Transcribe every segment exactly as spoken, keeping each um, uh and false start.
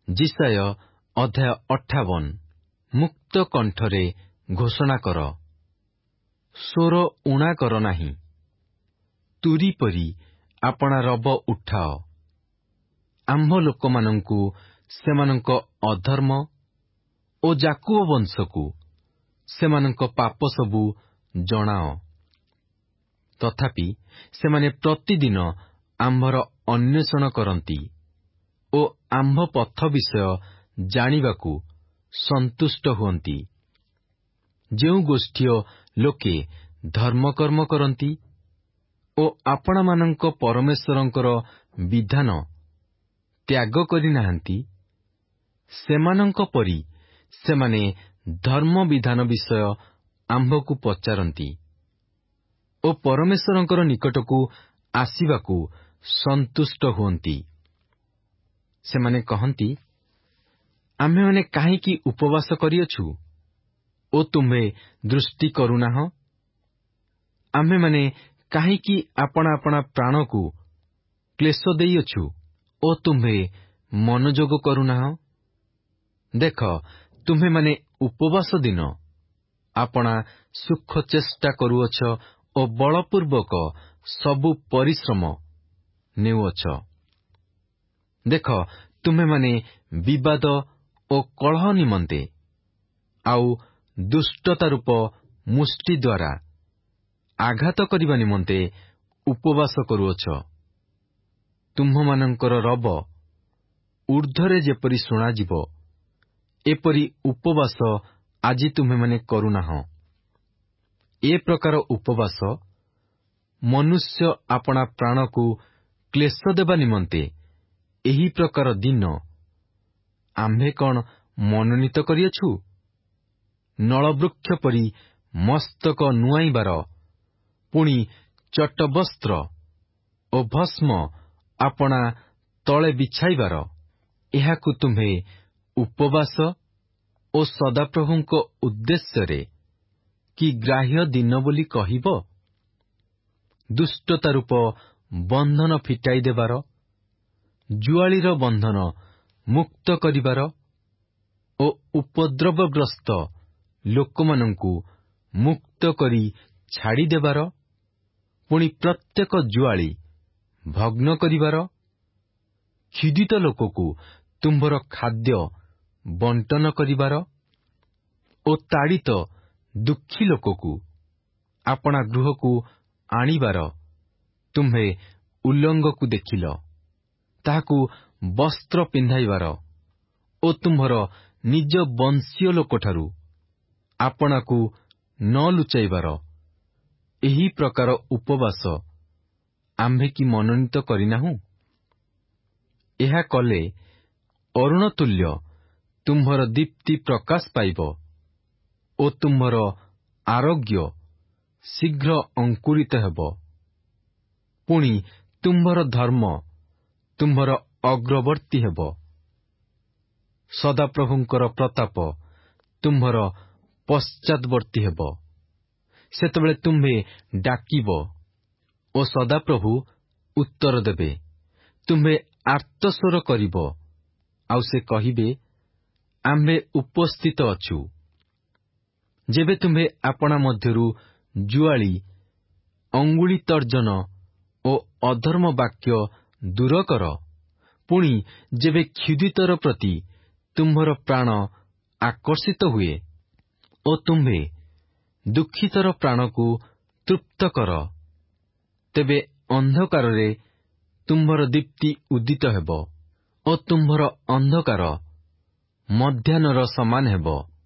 ଯିଶାୟ ଅଧ୍ୟାୟ ଅଠାବନ। ମୁକ୍ତ କଣ୍ଠରେ ଘୋଷଣା କର, ସ୍ୱର ଊଣା କର ନାହିଁ। ତୁରୀ ପରି ଆପଣା ରବ ଉଠାଅ। ଆମ୍ଭ ଲୋକମାନଙ୍କୁ ସେମାନଙ୍କ ଅଧର୍ମ ଓ ଯାକୁବ ବଂଶକୁ ସେମାନଙ୍କ ପାପ ସବୁ ଜଣାଅ। ତଥାପି ସେମାନେ ପ୍ରତିଦିନ ଆମ୍ଭର ଅନ୍ୱେଷଣ କରନ୍ତି ଓ ଆମ୍ଭ ପଥ ବିଷୟ ଜାଣିବାକୁ ସନ୍ତୁଷ୍ଟ ହୁଅନ୍ତି। ଯେଉଁ ଗୋଷ୍ଠୀୟ ଲୋକେ ଧର୍ମକର୍ମ କରନ୍ତି ଓ ଆପଣମାନଙ୍କ ପରମେଶ୍ୱରଙ୍କର ବିଧାନ ତ୍ୟାଗ କରିନାହାନ୍ତି, ସେମାନଙ୍କ ପରି ସେମାନେ ଧର୍ମ ବିଧାନ ବିଷୟ ଆମ୍ଭକୁ ପଚାରନ୍ତି ଓ ପରମେଶ୍ୱରଙ୍କର ନିକଟକୁ ଆସିବାକୁ ସନ୍ତୁଷ୍ଟ ହୁଅନ୍ତି। ସେମାନେ କହନ୍ତି, ଆମ୍ଭେମାନେ କାହିଁକି ଉପବାସ କରିଅଛୁ ଓ ତୁମ୍ଭେ ଦୃଷ୍ଟି କରୁନାହଁ? ଆମ୍ଭେମାନେ କାହିଁକି ଆପଣା ଆପଣା ପ୍ରାଣକୁ କ୍ଲେଶ ଦେଇଅଛୁ ଓ ତୁମ୍ଭେ ମନୋଯୋଗ କରୁନାହଁ? ଦେଖ, ତୁମ୍ଭେମାନେ ଉପବାସ ଦିନ ଆପଣା ସୁଖ ଚେଷ୍ଟା କରୁଅଛ ଓ ବଳପୂର୍ବକ ସବୁ ପରିଶ୍ରମ ନେଉଅଛ। ଦେଖ, ତୁମ୍ଭେମାନେ ବିବାଦ ଓ କଳହ ନିମନ୍ତେ ଆଉ ଦୁଷ୍ଟତା ରୂପ ମୁଷ୍ଟି ଦ୍ୱାରା ଆଘାତ କରିବା ନିମନ୍ତେ ଉପବାସ କରୁଅଛ। ତୁମ୍ଭମାନଙ୍କର ରବ ଊର୍ଦ୍ଧ୍ୱରେ ଯେପରି ଶୁଣାଯିବ, ଏପରି ଉପବାସ ଆଜି ତୁମ୍ଭେମାନେ କରୁନାହଁ। ଏ ପ୍ରକାର ଉପବାସ ମନୁଷ୍ୟ ଆପଣା ପ୍ରାଣକୁ କ୍ଲେଶ ଦେବା ନିମନ୍ତେ ଏହି ପ୍ରକାର ଦିନ ଆମ୍ଭେ କଣ ମନୋନୀତ କରିଅଛୁ? ନଳବୃକ୍ଷ ପରି ମସ୍ତକ ନୁଆଁଇବାର, ପୁଣି ଚଟବସ୍ତ୍ର ଓ ଭସ୍ମ ଆପଣା ତଳେ ବିଛାଇବାର, ଏହାକୁ ତୁମ୍ଭେ ଉପବାସ ଓ ସଦାପ୍ରଭୁଙ୍କ ଉଦ୍ଦେଶ୍ୟରେ କି ଗ୍ରାହ୍ୟ ଦିନ ବୋଲି କହିବ? ଦୁଷ୍ଟତା ରୂପ ବନ୍ଧନ ଫିଟାଇ ଦେବାର, ଜୁଆଳିର ବନ୍ଧନ ମୁକ୍ତ କରିବାର ଓ ଉପଦ୍ରବଗ୍ରସ୍ତ ଲୋକମାନଙ୍କୁ ମୁକ୍ତ କରି ଛାଡ଼ିଦେବାର, ପୁଣି ପ୍ରତ୍ୟେକ ଜୁଆଳି ଭଗ୍ନ କରିବାର, କ୍ଷୁଧିତ ଲୋକକୁ ତୁମ୍ଭର ଖାଦ୍ୟ ବଣ୍ଟନ କରିବାର ଓ ତାଡ଼ିତ ଦୁଃଖୀ ଲୋକକୁ ଆପଣା ଗୃହକୁ ଆଣିବାର, ତୁମ୍ଭେ ଉଲଙ୍ଗକୁ ଦେଖିଲ, ତାହାକୁ ବସ୍ତ୍ର ପିନ୍ଧାଇବାର ଓ ତୁମ୍ଭର ନିଜ ବଂଶୀୟ ଲୋକଠାରୁ ଆପଣାକୁ ନ ଲୁଚାଇବାର, ଏହି ପ୍ରକାର ଉପବାସ ଆମ୍ଭେ କି ମନୋନୀତ କରିନାହୁଁ? ଏହା କଲେ ଅରୁଣ ତୁଲ୍ୟ ତୁମ୍ଭର ଦୀପ୍ତି ପ୍ରକାଶ ପାଇବ ଓ ତୁମ୍ଭର ଆରୋଗ୍ୟ ଶୀଘ୍ର ଅଙ୍କୁରିତ ହେବ। ପୁଣି ତୁମ୍ଭର ଧର୍ମ ତୁମ୍ଭର ଅଗ୍ରବର୍ତ୍ତୀ ହେବ। ସଦାପ୍ରଭୁଙ୍କର ପ୍ରତାପ ତୁମ୍ଭର ପଶ୍ଚାତବର୍ତ୍ତୀ ହେବ। ସେତେବେଳେ ତୁମ୍ଭେ ଡାକିବ ଓ ସଦାପ୍ରଭୁ ଉତ୍ତର ଦେବେ। ତୁମ୍ଭେ ଆର୍ତ୍ତସ୍ୱର କରିବ, ଆଉ ସେ କହିବେ, ଆମ୍ଭେ ଉପସ୍ଥିତ ଅଛୁ। ଯେବେ ତୁମ୍ଭେ ଆପଣା ମଧ୍ୟରୁ ଜୁଆଳି, ଅଙ୍ଗୁଳି ତର୍ଜନ ଓ ଅଧର୍ମ ବାକ୍ୟ ଦୂର କର, ପୁଣି ଯେବେ କ୍ଷୁଧିତର ପ୍ରତି ତୁମ୍ଭର ପ୍ରାଣ ଆକର୍ଷିତ ହୁଏ ଓ ତୁମ୍ଭେ ଦୁଃଖିତର ପ୍ରାଣକୁ ତୃପ୍ତ କର, ତେବେ ଅନ୍ଧକାରରେ ତୁମ୍ଭର ଦୀପ୍ତି ଉଦିତ ହେବ ଓ ତୁମ୍ଭର ଅନ୍ଧକାର ମଧ୍ୟାହ୍ନର ସମାନ ହେବ।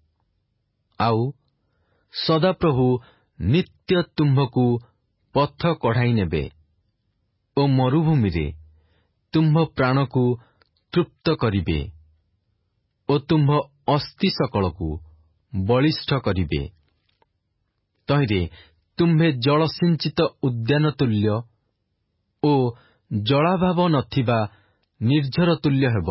ଆଉ ସଦାପ୍ରଭୁ ନିତ୍ୟ ତୁମ୍ଭକୁ ପଥ କଢ଼ାଇ ନେବେ ଓ ମରୁଭୂମିରେ ତୁମ୍ଭ ପ୍ରାଣକୁ ତୃପ୍ତ କରିବେ ଓ ତୁମ୍ଭ ଅସ୍ଥି ସକଳକୁ ବଳିଷ୍ଠ କରିବେ। ତହିଁରେ ତୁମ୍ଭେ ଜଳସିଞ୍ଚିତ ଉଦ୍ୟାନ ତୁଲ୍ୟ ଓ ଜଳାଭାବ ନଥିବା ନିର୍ଝର ତୁଲ୍ୟ ହେବ।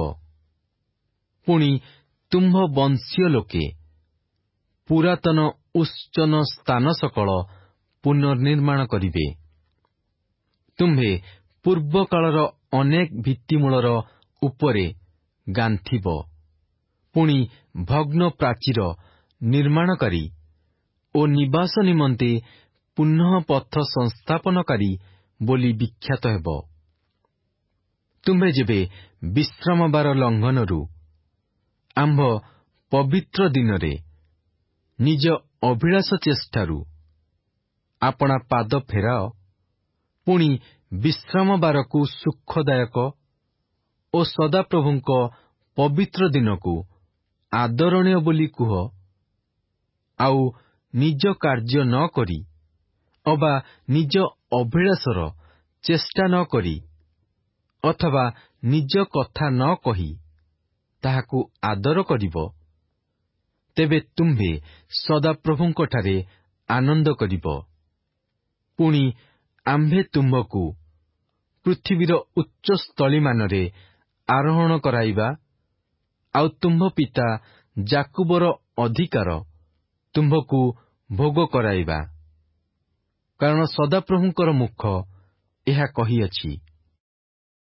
ପୁଣି ତୁମ୍ଭ ବଂଶୀୟ ଲୋକେ ପୁରାତନ ଉତ୍ସନ ସ୍ଥାନ ସକଳ ପୁନର୍ନିର୍ମାଣ କରିବେ। ତୁମ୍ଭେ ପୂର୍ବକାଳର ଅନେକ ଭିତ୍ତିମୂଳର ଉପରେ ଗାନ୍ଥିବ, ପୁଣି ଭଗ୍ନ ପ୍ରାଚୀର ନିର୍ମାଣକାରୀ ଓ ନିବାସ ନିମନ୍ତେ ପୁନଃ ପଥ ସଂସ୍ଥାପନକାରୀ ବୋଲି ବିଖ୍ୟାତ ହେବ। ତୁମ୍ଭେ ଯେବେ ବିଶ୍ରାମବାର ଲଙ୍ଘନରୁ ଆମ୍ଭ ପବିତ୍ର ଦିନରେ ନିଜ ଅଭିଳାଷ ଚେଷ୍ଟାରୁ ଆପଣା ପାଦ ଫେରାଅ, ପୁଣି ବିଶ୍ରାମବାରକୁ ସୁଖଦାୟକ ଓ ସଦାପ୍ରଭୁଙ୍କ ପବିତ୍ର ଦିନକୁ ଆଦରଣୀୟ ବୋଲି କୁହ, ଆଉ ନିଜ କାର୍ଯ୍ୟ ନ କରି ଅବା ନିଜ ଅଭିଳାଷର ଚେଷ୍ଟା ନ କରି ଅଥବା ନିଜ କଥା ନ କହି ତାହାକୁ ଆଦର କରିବ, ତେବେ ତୁମ୍ଭେ ସଦାପ୍ରଭୁଙ୍କଠାରେ ଆନନ୍ଦ କରିବ। ପୁଣି ଆମ୍ଭେ ତୁମ୍ଭକୁ ପୃଥିବୀର ଉଚ୍ଚସ୍ଥଳୀମାନରେ ଆରୋହଣ କରାଇବା, ଆଉ ତୁମ୍ଭ ପିତା ଯାକୁବର ଅଧିକାର ତୁମ୍ଭକୁ ଭୋଗ କରାଇବା। କାରଣ ସଦାପ୍ରଭୁଙ୍କର ମୁଖ ଏହା କହିଅଛି,